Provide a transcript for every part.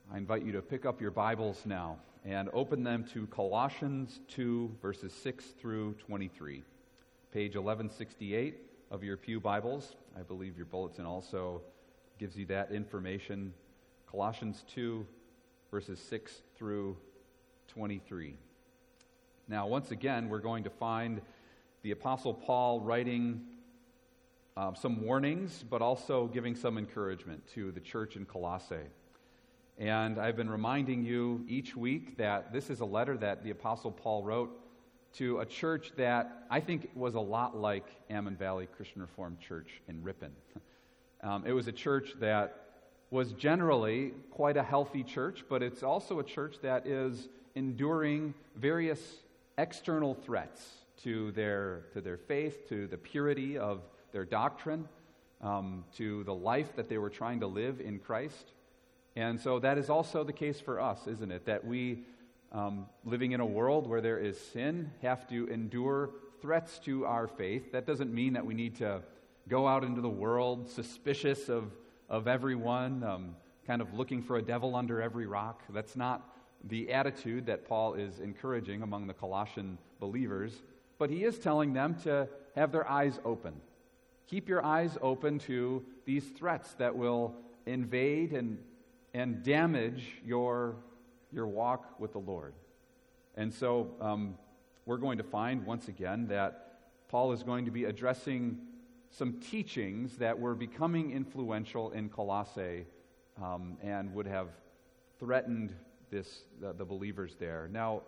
I invite you to pick up your Bibles now and open them to Colossians 2, verses 6 through 23. Page 1168 of your pew Bibles. I believe your bulletin also gives you that information. Colossians 2, verses 6 through 23. Now, once again, we're going to find the Apostle Paul writing some warnings, but also giving some encouragement to the church in Colossae. And I've been reminding you each week that this is a letter that the Apostle Paul wrote to a church that I think was a lot like Ammon Valley Christian Reformed Church in Ripon. It was a church that was generally quite a healthy church, but it's also a church that is enduring various external threats to their faith, to the purity of their doctrine, to the life that they were trying to live in Christ. And so that is also the case for us, isn't it? That we, living in a world where there is sin, have to endure threats to our faith. That doesn't mean that we need to go out into the world suspicious of everyone, kind of looking for a devil under every rock. That's not the attitude that Paul is encouraging among the Colossian believers. But he is telling them to have their eyes open. Keep your eyes open to these threats that will invade and damage your walk with the Lord. And so we're going to find once again that Paul is going to be addressing some teachings that were becoming influential in Colossae and would have threatened the believers there. Now,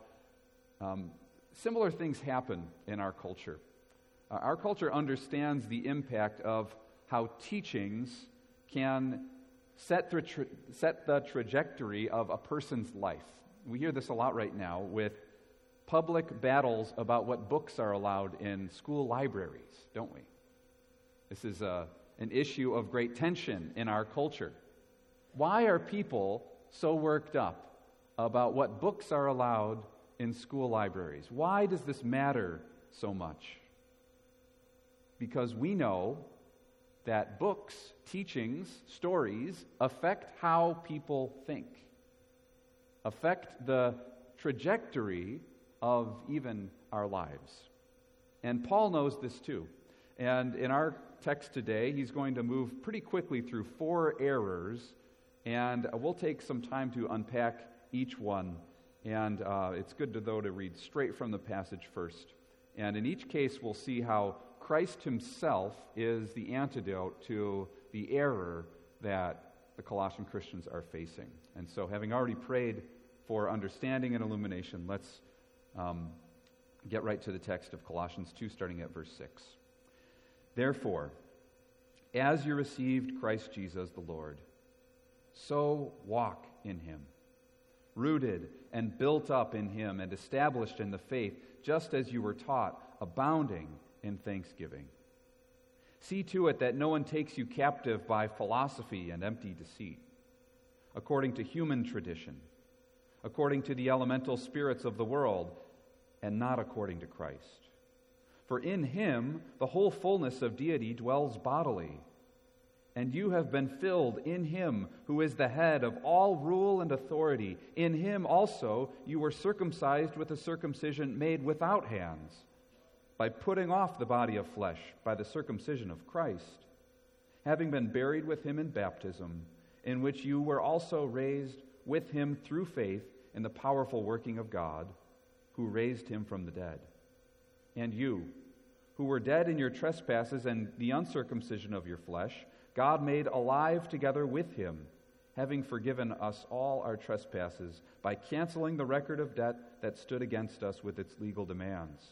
similar things happen in our culture. Our culture understands the impact of how teachings can set the trajectory of a person's life. We hear this a lot right now with public battles about what books are allowed in school libraries, don't we? This is an issue of great tension in our culture. Why are people so worked up about what books are allowed in school libraries? Why does this matter so much? Because we know that books, teachings, stories affect how people think, affect the trajectory of even our lives. And Paul knows this too. And in our text today, he's going to move pretty quickly through 4 errors, and we'll take some time to unpack each one. And it's good, though, to read straight from the passage first. And in each case, we'll see how Christ himself is the antidote to the error that the Colossian Christians are facing. And so, having already prayed for understanding and illumination, let's get right to the text of Colossians 2, starting at verse 6. Therefore, as you received Christ Jesus the Lord, so walk in him, rooted and built up in him and established in the faith, just as you were taught, abounding in thanksgiving. See to it that no one takes you captive by philosophy and empty deceit, according to human tradition, according to the elemental spirits of the world, and not according to Christ. For in him the whole fullness of deity dwells bodily, and you have been filled in him who is the head of all rule and authority. In him also you were circumcised with a circumcision made without hands, by putting off the body of flesh by the circumcision of Christ, having been buried with him in baptism, in which you were also raised with him through faith in the powerful working of God, who raised him from the dead. And you, who were dead in your trespasses and the uncircumcision of your flesh, God made alive together with him, having forgiven us all our trespasses by canceling the record of debt that stood against us with its legal demands.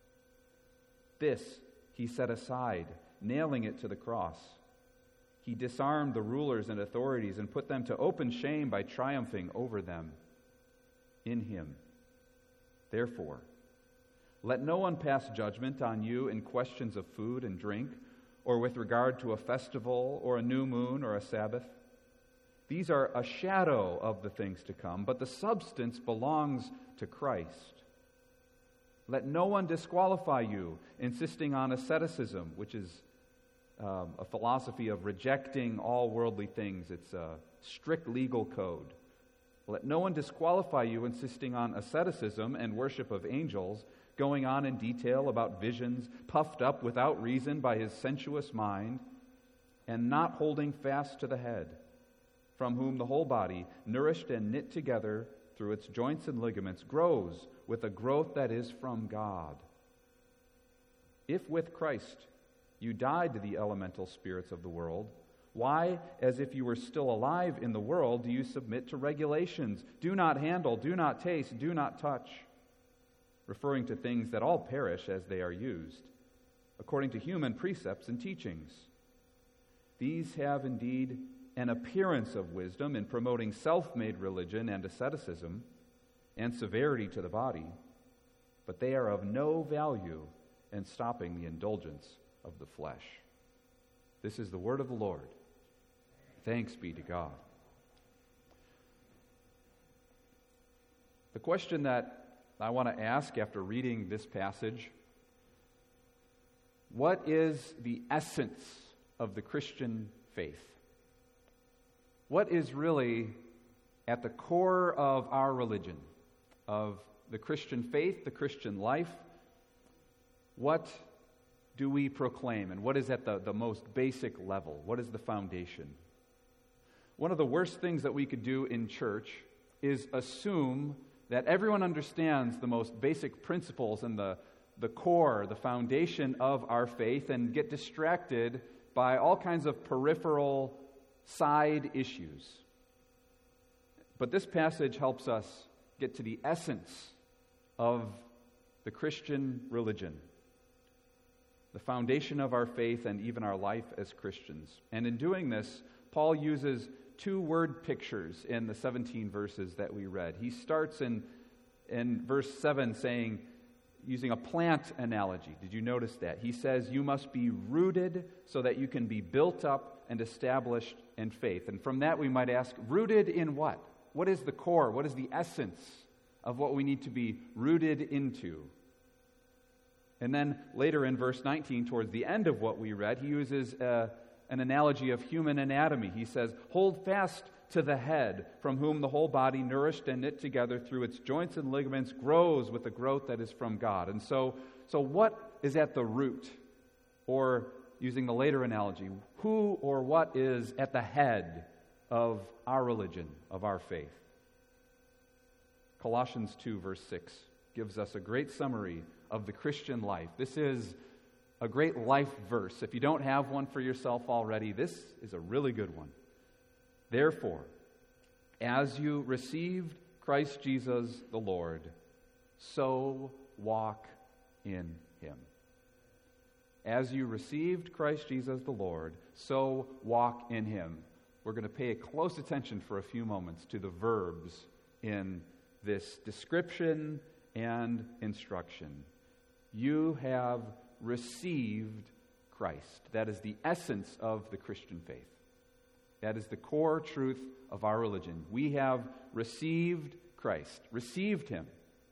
This he set aside, nailing it to the cross. He disarmed the rulers and authorities and put them to open shame by triumphing over them in him. Therefore, let no one pass judgment on you in questions of food and drink, or with regard to a festival, or a new moon, or a Sabbath. These are a shadow of the things to come, but the substance belongs to Christ. Let no one disqualify you, insisting on asceticism, which is a philosophy of rejecting all worldly things. It's a strict legal code. Let no one disqualify you insisting on asceticism and worship of angels, going on in detail about visions, puffed up without reason by his sensuous mind, and not holding fast to the head, from whom the whole body, nourished and knit together through its joints and ligaments, grows with a growth that is from God. If with Christ you died to the elemental spirits of the world, why, as if you were still alive in the world, do you submit to regulations? Do not handle, do not taste, do not touch, referring to things that all perish as they are used, according to human precepts and teachings. These have indeed an appearance of wisdom in promoting self-made religion and asceticism and severity to the body, but they are of no value in stopping the indulgence of the flesh. This is the word of the Lord. Thanks be to God. The question that I want to ask after reading this passage, what is the essence of the Christian faith? What is really at the core of our religion, of the Christian faith, the Christian life? What do we proclaim, and what is at the most basic level? What is the foundation? One of the worst things that we could do in church is assume that everyone understands the most basic principles and the core, the foundation of our faith, and get distracted by all kinds of peripheral side issues. But this passage helps us get to the essence of the Christian religion, the foundation of our faith and even our life as Christians. And in doing this, Paul uses two word pictures in the 17 verses that we read. He starts in verse 7 using a plant analogy. Did you notice that? He says, you must be rooted so that you can be built up and established in faith. And from that we might ask, rooted in what? What is the core? What is the essence of what we need to be rooted into? And then later in verse 19, towards the end of what we read, he uses an analogy of human anatomy. He says, hold fast to the head, from whom the whole body, nourished and knit together through its joints and ligaments, grows with the growth that is from God. And so what is at the root? Or, using the later analogy, who or what is at the head of our religion, of our faith? Colossians 2, verse 6, gives us a great summary of the Christian life. This is a great life verse. If you don't have one for yourself already, this is a really good one. Therefore, as you received Christ Jesus the Lord, so walk in him. As you received Christ Jesus the Lord, so walk in him. We're going to pay close attention for a few moments to the verbs in this description and instruction. You have received Christ. That is the essence of the Christian faith. That is the core truth of our religion. We have received Christ, received him.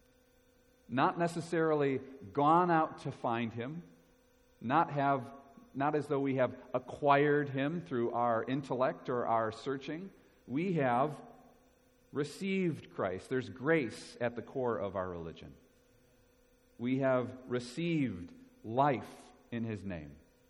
Not necessarily gone out to find him, not as though we have acquired him through our intellect or our searching. We have received Christ. There's grace at the core of our religion. We have received life in his name.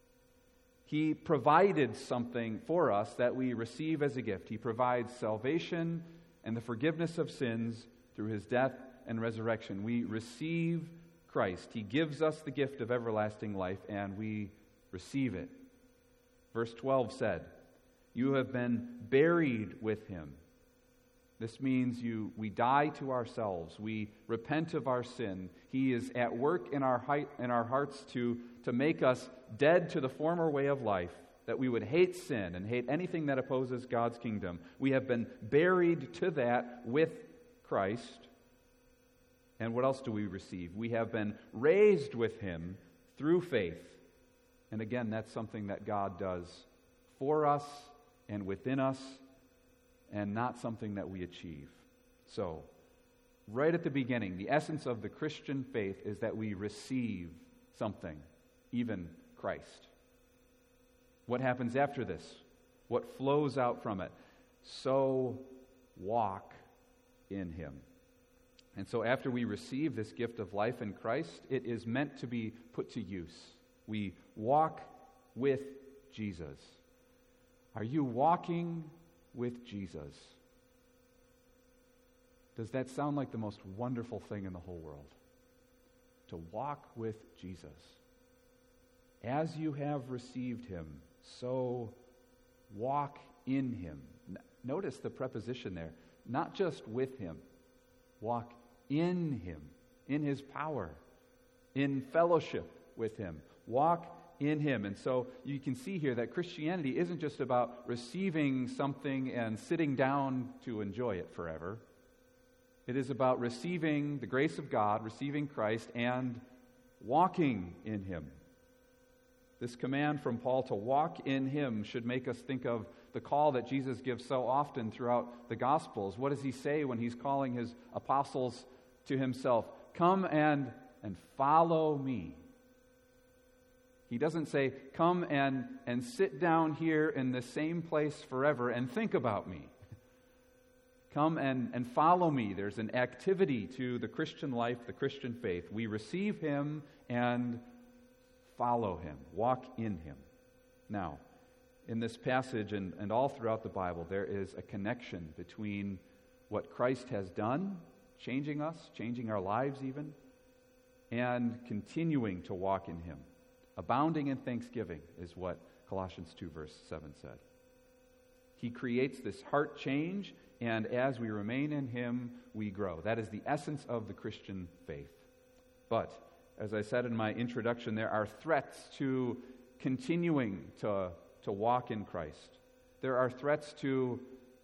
He provided something for us that we receive as a gift. He provides salvation and the forgiveness of sins through his death and resurrection. We receive Christ. He gives us the gift of everlasting life, and we receive it. Verse 12 said, you have been buried with him. This means we die to ourselves. We repent of our sin. He is at work in our hearts to make us dead to the former way of life, that we would hate sin and hate anything that opposes God's kingdom. We have been buried to that with Christ. And what else do we receive? We have been raised with him through faith. And again, that's something that God does for us and within us, and not something that we achieve. So, right at the beginning, the essence of the Christian faith is that we receive something, even Christ. What happens after this? What flows out from it? So walk in him. And so after we receive this gift of life in Christ, it is meant to be put to use. We walk with Jesus. Are you walking with Jesus? Does that sound like the most wonderful thing in the whole world? To walk with Jesus. As you have received him, so walk in him. Notice the preposition there. Not just with him. Walk in him, in his power, in fellowship with him. Walk in him. And so you can see here that Christianity isn't just about receiving something and sitting down to enjoy it forever. It is about receiving the grace of God, receiving Christ, and walking in him. This command from Paul to walk in him should make us think of the call that Jesus gives so often throughout the Gospels. What does he say when he's calling his apostles to himself? Come and follow me. He doesn't say, come and sit down here in the same place forever and think about me. Come and follow me. There's an activity to the Christian life, the Christian faith. We receive him and follow him, walk in him. Now, in this passage and all throughout the Bible, there is a connection between what Christ has done, changing us, changing our lives even, and continuing to walk in him. Abounding in thanksgiving is what Colossians 2 verse 7 said. He creates this heart change, and as we remain in him, we grow. That is the essence of the Christian faith. But, as I said in my introduction, there are threats to continuing to walk in Christ. There are threats to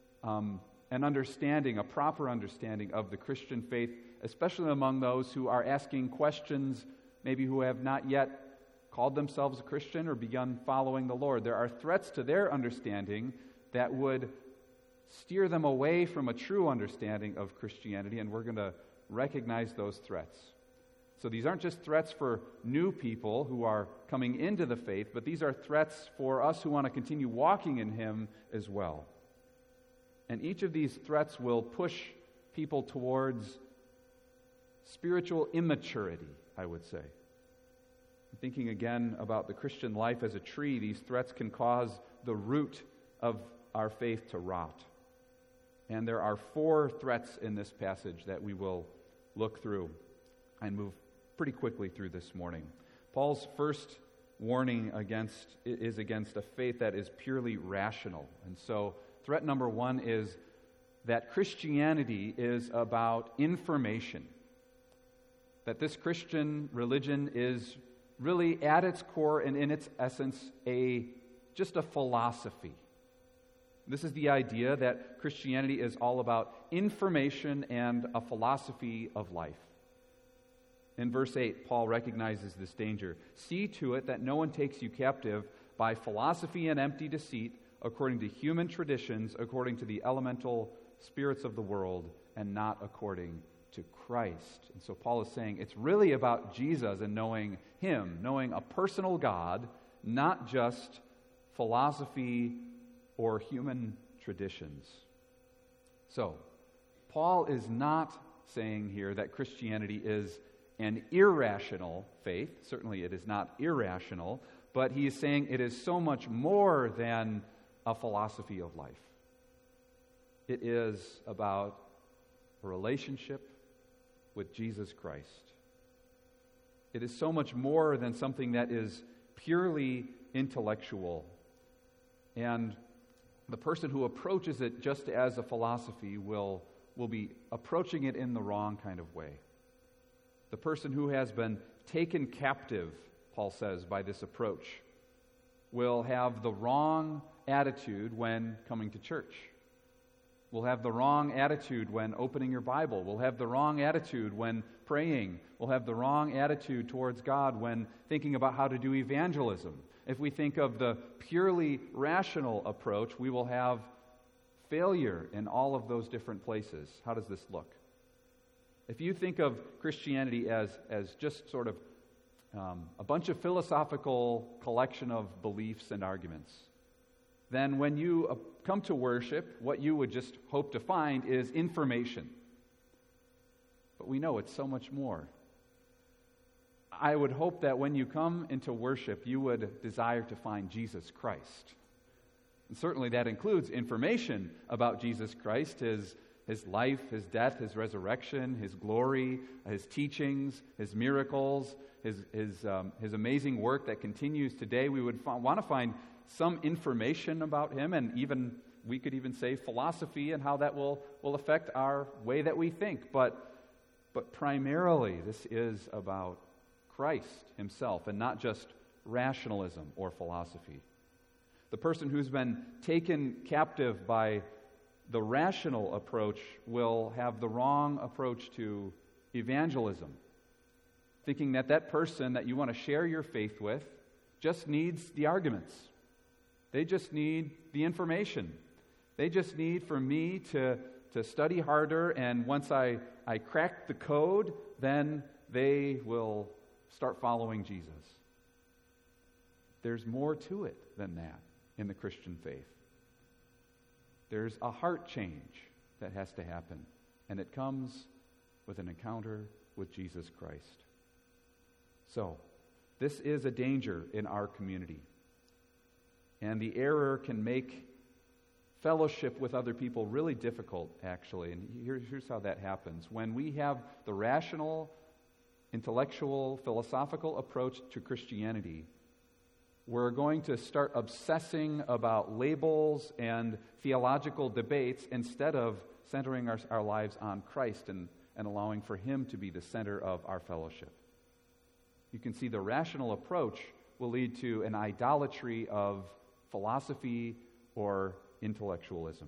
an understanding, a proper understanding of the Christian faith, especially among those who are asking questions, maybe who have not yet called themselves a Christian or begun following the Lord. There are threats to their understanding that would steer them away from a true understanding of Christianity, and we're going to recognize those threats. So these aren't just threats for new people who are coming into the faith, but these are threats for us who want to continue walking in him as well. And each of these threats will push people towards spiritual immaturity, I would say. Thinking again about the Christian life as a tree, these threats can cause the root of our faith to rot. And there are 4 threats in this passage that we will look through and move pretty quickly through this morning. Paul's first warning is against a faith that is purely rational. And so threat number 1 is that Christianity is about information. That this Christian religion is really at its core and in its essence just a philosophy. This is the idea that Christianity is all about information and a philosophy of life. In verse 8, Paul recognizes this danger. See to it that no one takes you captive by philosophy and empty deceit, according to human traditions, according to the elemental spirits of the world, and not according to Christ. And so Paul is saying it's really about Jesus and knowing him, knowing a personal God, not just philosophy or human traditions. So, Paul is not saying here that Christianity is an irrational faith. Certainly it is not irrational, but he is saying it is so much more than a philosophy of life. It is about a relationship with Jesus Christ. It is so much more than something that is purely intellectual. And the person who approaches it just as a philosophy will be approaching it in the wrong kind of way. The person who has been taken captive, Paul says, by this approach, will have the wrong attitude when coming to church. Will have the wrong attitude when opening your Bible. Will have the wrong attitude when praying. Will have the wrong attitude towards God when thinking about how to do evangelism. If we think of the purely rational approach, we will have failure in all of those different places. How does this look? If you think of Christianity as just sort of a bunch of philosophical collection of beliefs and arguments, then when you come to worship, what you would just hope to find is information. but we know it's so much more. I would hope that when you come into worship, you would desire to find Jesus Christ. And certainly that includes information about Jesus Christ, his life, his death, his resurrection, his glory, his teachings, his miracles, his amazing work that continues today. We would want to find some information about him, and we could even say philosophy and how that will affect our way that we think. But primarily, this is about Christ himself and not just rationalism or philosophy. The person who's been taken captive by the rational approach will have the wrong approach to evangelism, thinking that person that you want to share your faith with just needs the arguments. They just need the information. They just need for me to study harder, and once I crack the code, then they will start following Jesus. There's more to it than that in the Christian faith. There's a heart change that has to happen, and it comes with an encounter with Jesus Christ. So, this is a danger in our community, and the error can make fellowship with other people really difficult, actually. And here's how that happens. When we have the rational, intellectual, philosophical approach to Christianity, we're going to start obsessing about labels and theological debates instead of centering our lives on Christ and allowing for him to be the center of our fellowship. You can see the rational approach will lead to an idolatry of philosophy or intellectualism.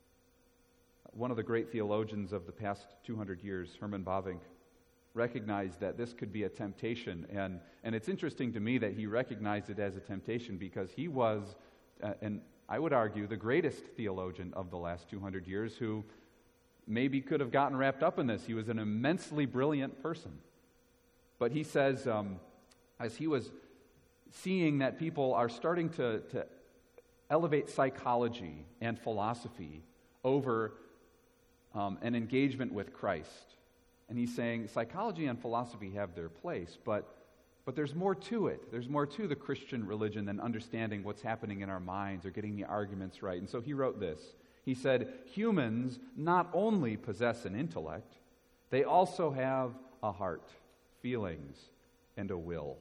One of the great theologians of the past 200 years, Herman Bavinck, recognized that this could be a temptation. And it's interesting to me that he recognized it as a temptation because he was, and I would argue, the greatest theologian of the last 200 years who maybe could have gotten wrapped up in this. He was an immensely brilliant person. But he says, as he was seeing that people are starting to elevate psychology and philosophy over an engagement with Christ. And he's saying psychology and philosophy have their place, but there's more to it. There's more to the Christian religion than understanding what's happening in our minds or getting the arguments right. And so he wrote this. He said, humans not only possess an intellect, they also have a heart, feelings, and a will.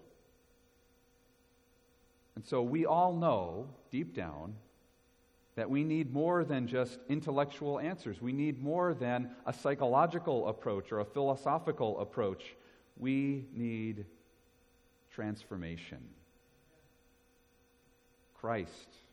And so we all know, deep down, that we need more than just intellectual answers. We need more than a psychological approach or a philosophical approach. We need transformation. Christ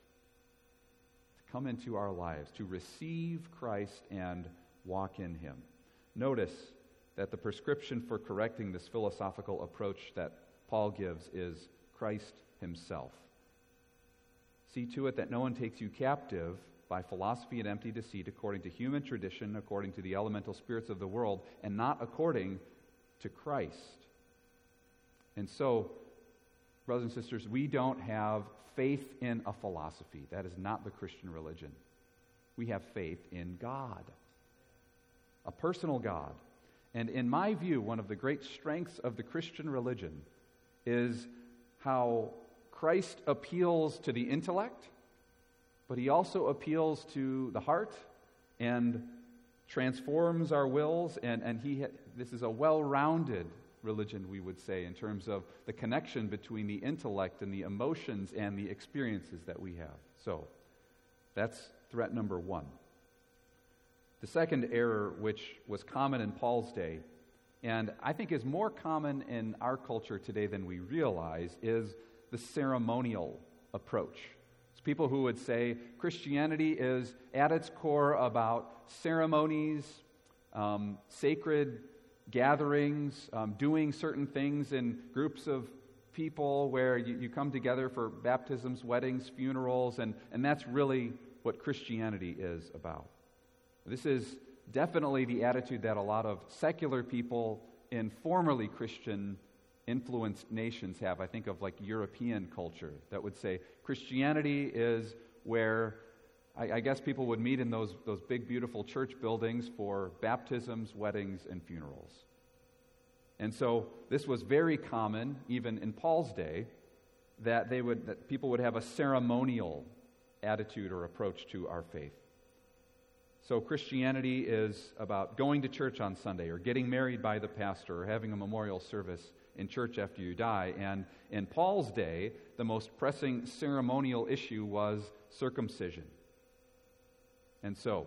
to come into our lives, to receive Christ and walk in him. Notice that the prescription for correcting this philosophical approach that Paul gives is Christ himself. See to it that no one takes you captive by philosophy and empty deceit, according to human tradition, according to the elemental spirits of the world, and not according to Christ. And so, brothers and sisters, we don't have faith in a philosophy. That is not the Christian religion. We have faith in God, a personal God. And in my view, one of the great strengths of the Christian religion is how Christ appeals to the intellect, but he also appeals to the heart and transforms our wills, and this is a well-rounded religion, we would say, in terms of the connection between the intellect and the emotions and the experiences that we have. So, that's threat number one. The second error, which was common in Paul's day, and I think is more common in our culture today than we realize, is the ceremonial approach. It's people who would say Christianity is at its core about ceremonies, sacred gatherings, doing certain things in groups of people where you come together for baptisms, weddings, funerals, and that's really what Christianity is about. This is definitely the attitude that a lot of secular people in formerly Christian influenced nations have. I think of like European culture that would say Christianity is where I guess people would meet in those big beautiful church buildings for baptisms, weddings, and funerals. And so this was very common, even in Paul's day, that people would have a ceremonial attitude or approach to our faith. So Christianity is about going to church on Sunday, or getting married by the pastor, or having a memorial service in church after you die. And in Paul's day, the most pressing ceremonial issue was circumcision. And so,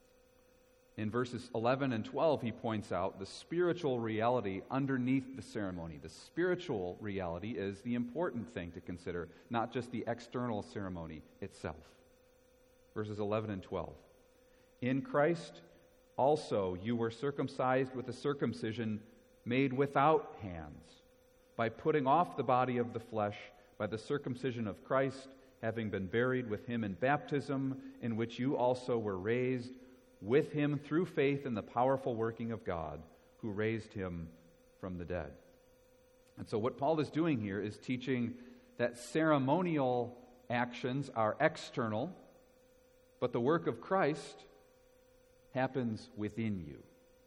in verses 11 and 12, he points out the spiritual reality underneath the ceremony. The spiritual reality is the important thing to consider, not just the external ceremony itself. Verses 11 and 12. In Christ also you were circumcised with a circumcision made without hands, by putting off the body of the flesh by the circumcision of Christ, having been buried with him in baptism, in which you also were raised with him through faith in the powerful working of God, who raised him from the dead. And so what Paul is doing here is teaching that ceremonial actions are external, but the work of Christ happens within you.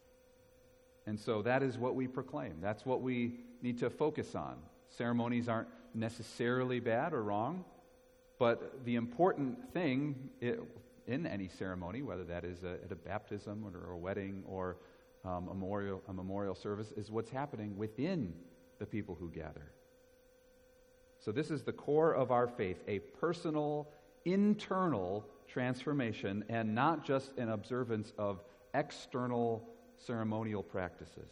And so that is what we proclaim. That's what we need to focus on. Ceremonies aren't necessarily bad or wrong, but the important thing in any ceremony, whether that is at a baptism or a wedding or a memorial service, is what's happening within the people who gather. So this is the core of our faith, a personal, internal transformation, and not just an observance of external ceremonial practices.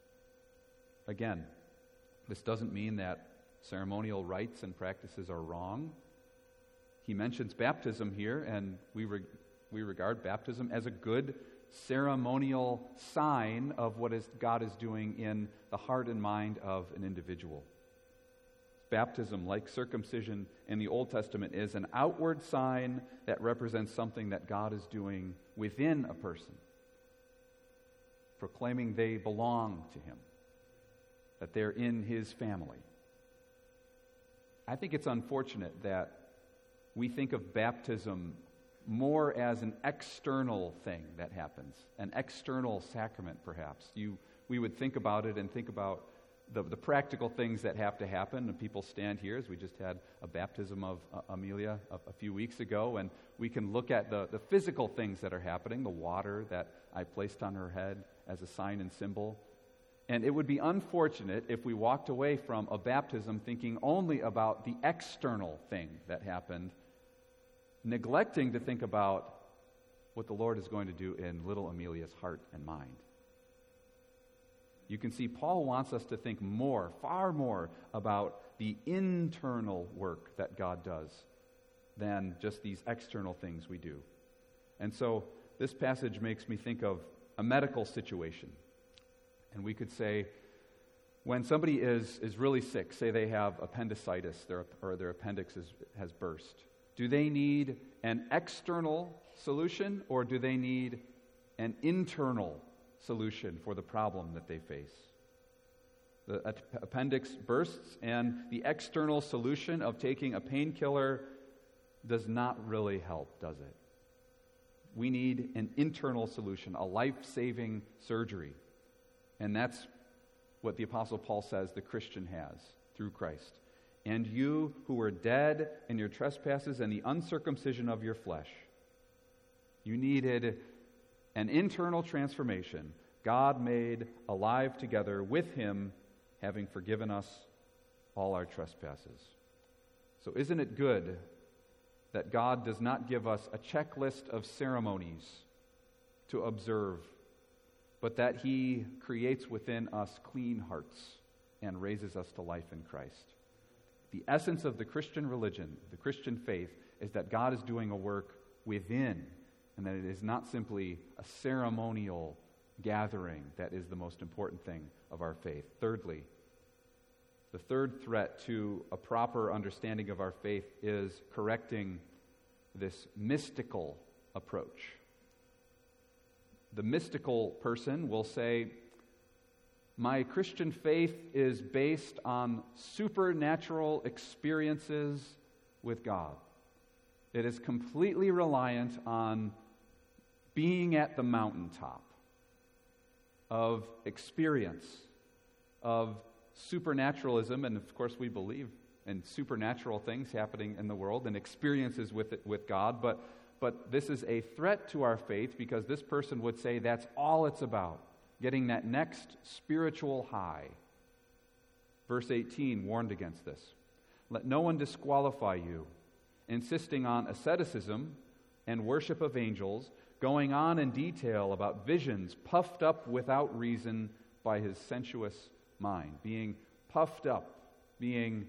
Again, this doesn't mean that ceremonial rites and practices are wrong. He mentions baptism here, and we regard baptism as a good ceremonial sign of what God is doing in the heart and mind of an individual. Baptism, like circumcision in the Old Testament, is an outward sign that represents something that God is doing within a person, proclaiming they belong to him, that they're in his family. I think it's unfortunate that we think of baptism more as an external thing that happens, an external sacrament, perhaps. We would think about it and think about the practical things that have to happen. And people stand here, as we just had a baptism of Amelia a few weeks ago, and we can look at the physical things that are happening, the water that I placed on her head as a sign and symbol. And it would be unfortunate if we walked away from a baptism thinking only about the external thing that happened, neglecting to think about what the Lord is going to do in little Amelia's heart and mind. You can see Paul wants us to think more, far more, about the internal work that God does than just these external things we do. And so this passage makes me think of a medical situation. And we could say, when somebody is really sick, say they have appendicitis, or their appendix has burst, do they need an external solution, or do they need an internal solution for the problem that they face? The appendix bursts, and the external solution of taking a painkiller does not really help, does it? We need an internal solution, a life-saving surgery. And that's what the Apostle Paul says the Christian has through Christ. And you who were dead in your trespasses and the uncircumcision of your flesh, you needed an internal transformation. God made alive together with him, having forgiven us all our trespasses. So isn't it good that God does not give us a checklist of ceremonies to observe, but that he creates within us clean hearts and raises us to life in Christ? The essence of the Christian religion, the Christian faith, is that God is doing a work within, and that it is not simply a ceremonial gathering that is the most important thing of our faith. Thirdly, the third threat to a proper understanding of our faith is correcting this mystical approach. The mystical person will say, my Christian faith is based on supernatural experiences with God. It is completely reliant on being at the mountaintop of experience of supernaturalism, and of course we believe in supernatural things happening in the world and experiences with God, but this is a threat to our faith because this person would say that's all it's about, getting that next spiritual high. Verse 18 warned against this. Let no one disqualify you, insisting on asceticism and worship of angels, going on in detail about visions puffed up without reason by his sensuous mind, being puffed up, being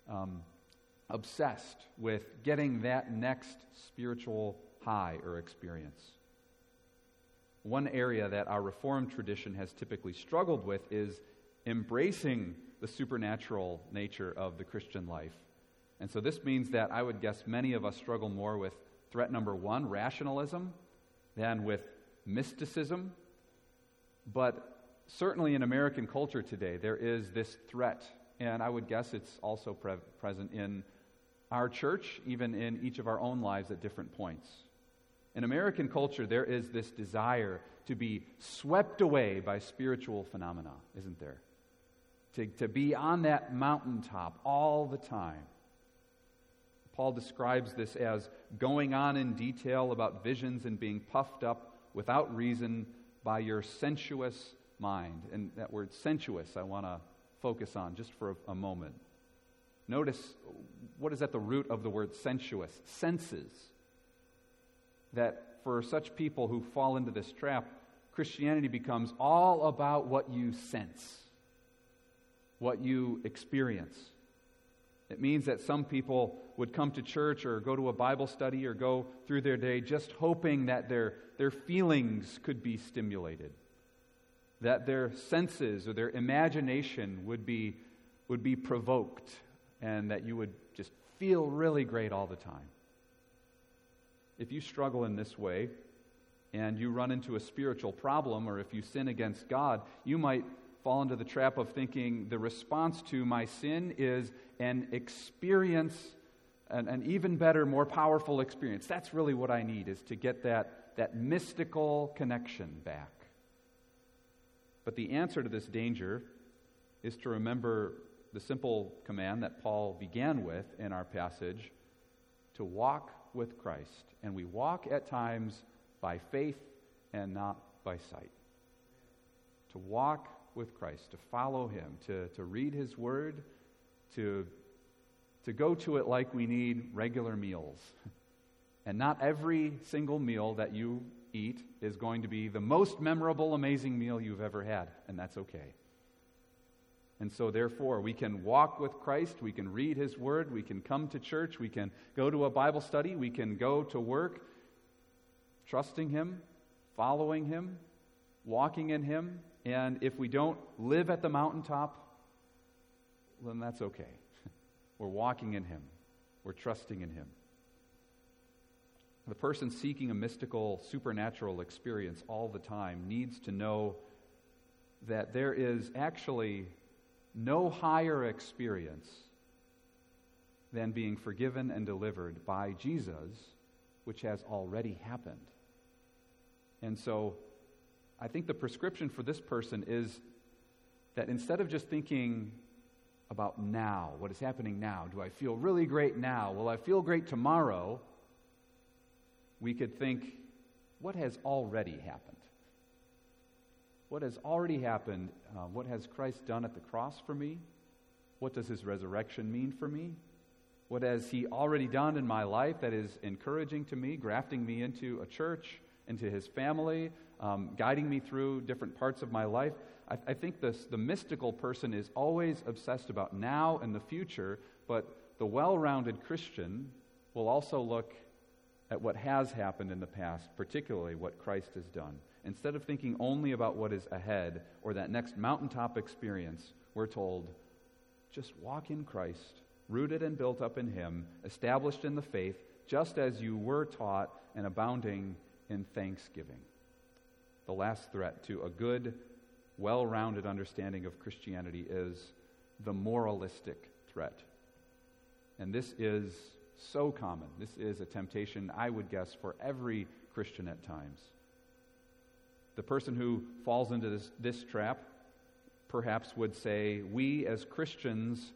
obsessed with getting that next spiritual high or experience. One area that our Reformed tradition has typically struggled with is embracing the supernatural nature of the Christian life. And so this means that I would guess many of us struggle more with threat number one, rationalism, than with mysticism. But certainly in American culture today, there is this threat, and I would guess it's also present in our church, even in each of our own lives at different points. In American culture, there is this desire to be swept away by spiritual phenomena, isn't there? To be on that mountaintop all the time. Paul describes this as going on in detail about visions and being puffed up without reason by your sensuous mind. And that word sensuous I want to focus on just for a moment. Notice what is at the root of the word sensuous? Senses. That for such people who fall into this trap, Christianity becomes all about what you sense, what you experience. It means that some people would come to church or go to a Bible study or go through their day just hoping that their feelings could be stimulated, that their senses or their imagination would be provoked, and that you would just feel really great all the time. If you struggle in this way and you run into a spiritual problem, or if you sin against God, you might fall into the trap of thinking the response to my sin is an experience, an even better, more powerful experience. That's really what I need, is to get that mystical connection back. But the answer to this danger is to remember the simple command that Paul began with in our passage, to walk with Christ. And we walk at times by faith and not by sight. To walk with Christ, to follow Him, to read His Word, to go to it like we need regular meals. And not every single meal that you eat is going to be the most memorable, amazing meal you've ever had, and that's okay. And so therefore, we can walk with Christ, we can read His Word, we can come to church, we can go to a Bible study, we can go to work, trusting Him, following Him, walking in Him, and if we don't live at the mountaintop, then that's okay. We're walking in Him. We're trusting in Him. The person seeking a mystical, supernatural experience all the time needs to know that there is actually no higher experience than being forgiven and delivered by Jesus, which has already happened. And so I think the prescription for this person is that instead of just thinking about now, what is happening now, do I feel really great now? Will I feel great tomorrow? We could think, what has already happened? What has already happened? What has Christ done at the cross for me? What does His resurrection mean for me? What has He already done in my life that is encouraging to me, grafting me into a church, into His family, guiding me through different parts of my life? I think the mystical person is always obsessed about now and the future, but the well-rounded Christian will also look at what has happened in the past, particularly what Christ has done. Instead of thinking only about what is ahead or that next mountaintop experience, we're told, just walk in Christ, rooted and built up in Him, established in the faith, just as you were taught, and abounding in thanksgiving. The last threat to a good, well-rounded understanding of Christianity is the moralistic threat. And this is so common. This is a temptation, I would guess, for every Christian at times. The person who falls into this trap perhaps would say, we as Christians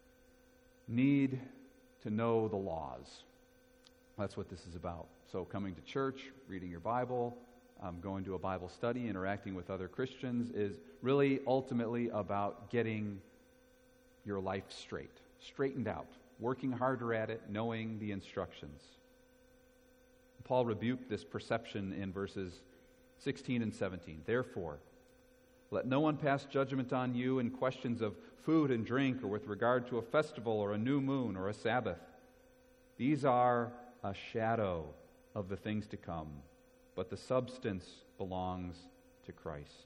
need to know the laws. That's what this is about. So coming to church, reading your Bible, going to a Bible study, interacting with other Christians is really ultimately about getting your life straightened out, working harder at it, knowing the instructions. Paul rebuked this perception in verses 16 and 17. Therefore, let no one pass judgment on you in questions of food and drink, or with regard to a festival or a new moon or a Sabbath. These are a shadow of the things to come, but the substance belongs to Christ.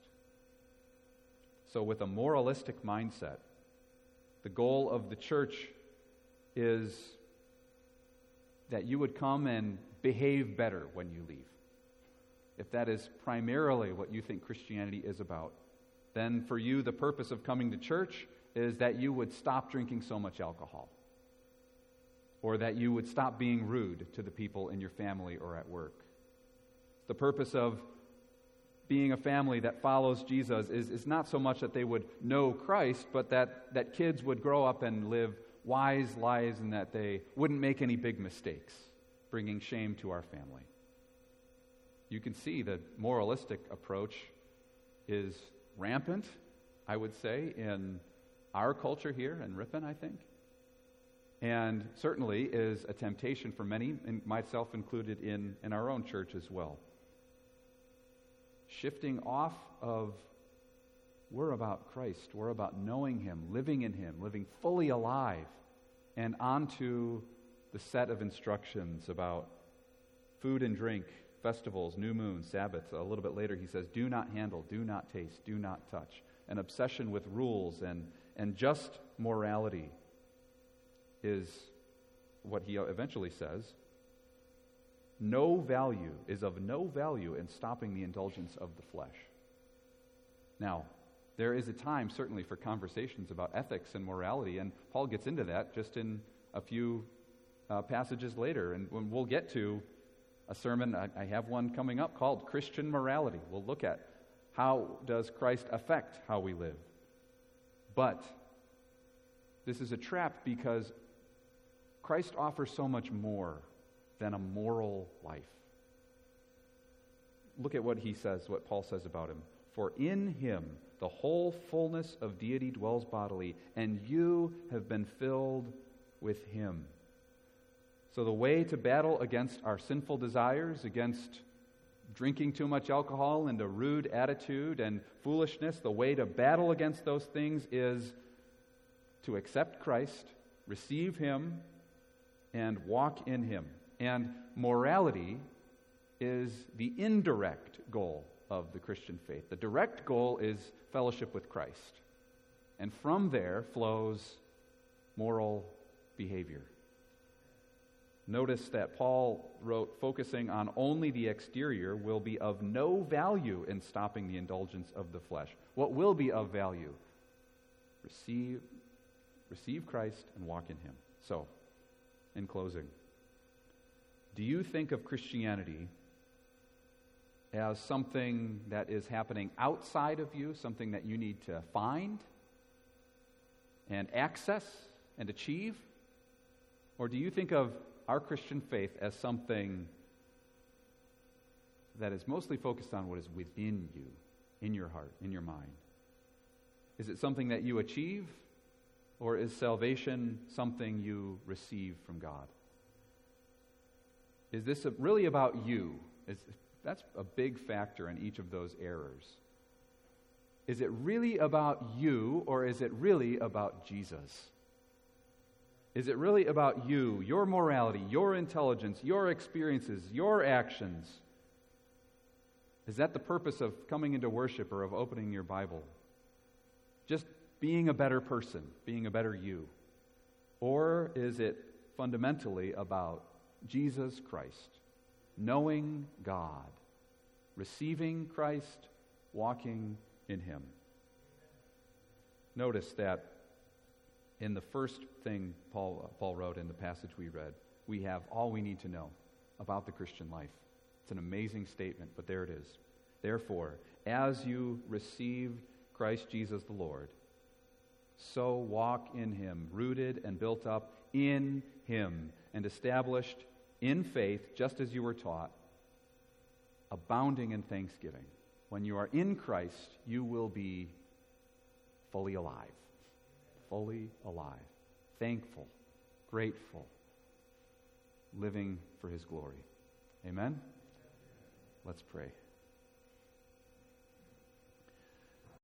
So with a moralistic mindset, the goal of the church is that you would come and behave better when you leave. If that is primarily what you think Christianity is about, then for you the purpose of coming to church is that you would stop drinking so much alcohol, or that you would stop being rude to the people in your family or at work. The purpose of being a family that follows Jesus is not so much that they would know Christ, but that kids would grow up and live wise lives and that they wouldn't make any big mistakes, bringing shame to our family. You can see the moralistic approach is rampant, I would say, in our culture here in Ripon, I think, and certainly is a temptation for many, and myself included, in our own church as well. Shifting off of, we're about Christ, we're about knowing Him, living in Him, living fully alive, and onto the set of instructions about food and drink, festivals, new moons, Sabbaths. A little bit later he says, do not handle, do not taste, do not touch. An obsession with rules and just morality is what he eventually says. Is of no value in stopping the indulgence of the flesh. Now, there is a time certainly for conversations about ethics and morality, and Paul gets into that just in a few passages later. And when we'll get to a sermon, I have one coming up called Christian Morality. We'll look at how does Christ affect how we live. But this is a trap because Christ offers so much more than a moral life. Look at what he says, what Paul says about him. For in him the whole fullness of deity dwells bodily, and you have been filled with him. So the way to battle against our sinful desires, against drinking too much alcohol and a rude attitude and foolishness, the way to battle against those things is to accept Christ, receive him, and walk in him. And morality is the indirect goal of the Christian faith. The direct goal is fellowship with Christ. And from there flows moral behavior. Notice that Paul wrote, focusing on only the exterior will be of no value in stopping the indulgence of the flesh. What will be of value? Receive Christ and walk in him. So, in closing, do you think of Christianity as something that is happening outside of you, something that you need to find and access and achieve? Or do you think of our Christian faith as something that is mostly focused on what is within you, in your heart, in your mind? Is it something that you achieve, or is salvation something you receive from God? Is this really about you? That's a big factor in each of those errors. Is it really about you, or is it really about Jesus? Is it really about you, your morality, your intelligence, your experiences, your actions? Is that the purpose of coming into worship or of opening your Bible? Just being a better person, being a better you? Or is it fundamentally about Jesus Christ, knowing God, receiving Christ, walking in him? Notice that in the first thing Paul wrote in the passage we read, we have all we need to know about the Christian life. It's an amazing statement, but there it is. Therefore, as you received Christ Jesus the Lord. So walk in him, rooted and built up in him, and established in faith, just as you were taught, abounding in thanksgiving. When you are in Christ, you will be fully alive. Fully alive. Thankful, grateful, living for his glory. Amen? Let's pray.